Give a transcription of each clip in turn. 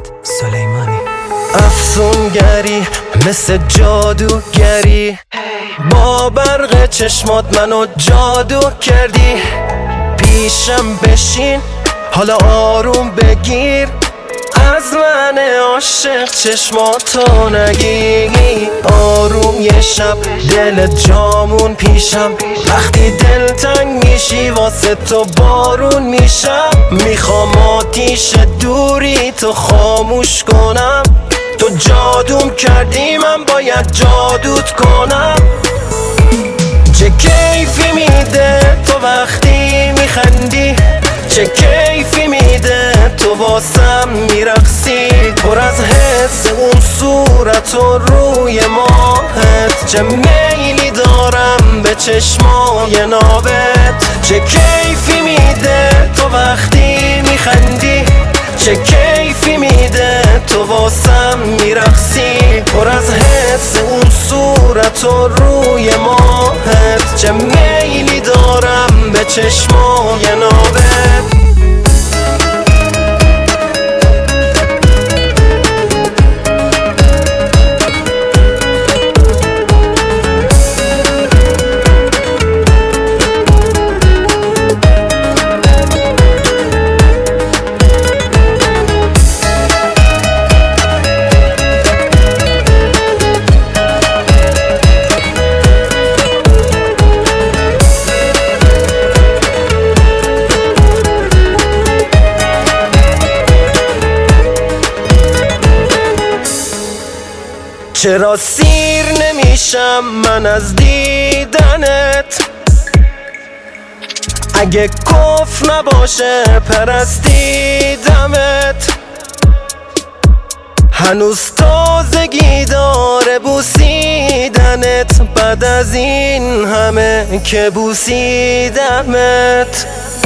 محمد سلیمانی. افسونگری مثل جادوگری، با برق چشمات منو جادو کردی. پیشم بشین حالا آروم بگیر، از من عاشق چشماتو نگیر. آروم یه شب دل جامون پیشم، وقتی دلتنگ میشی واسه تو بارون میشم. میخوام آتیش دوری تو خاموش کنم، تو جادوم کردی من باید جادوت کنم. چه کیفی میده تو وقتی میخندی، چه کیفی میده تو واسم میرقصی. پر از حس اون صورت و روی ماهت، چه میلی دارم به چشمای نابت. چه کیفی میده تو وقتی میخندی، چه کیفی میده تو واسم میرقصی. پر از حس اون صورت و روی ماهت، چه میلی دارم به چشمای نابت. چرا سیر نمیشم من از دیدنت؟ اگه کفر نباشه پرستیدمت. هنوز تازگی داره بوسیدنت، بعد از این همه که بوسیدمت.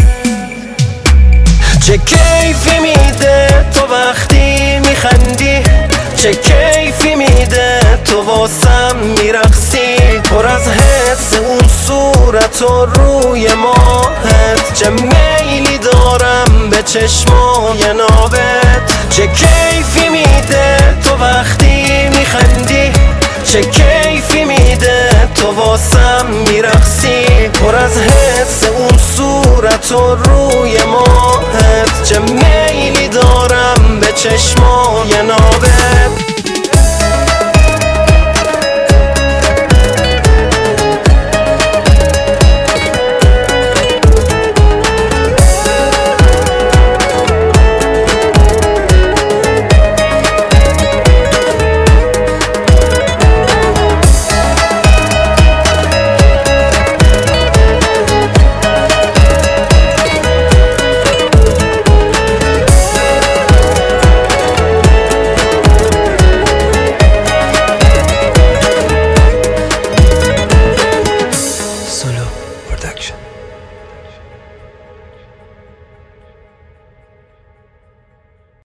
چه کیفی میده تو وقتی میخندی، چه کیفی میده تو واسم میرقصی. پر از حس اون صورت و روی ماهت، چه میلی دارم به چشمای نابت. چه کیفی میده تو وقتی میخندی، چه کیفی میده تو واسم میرقصی. پر از حس اون صورت و روی ماهت، چه میلی دارم به چشمای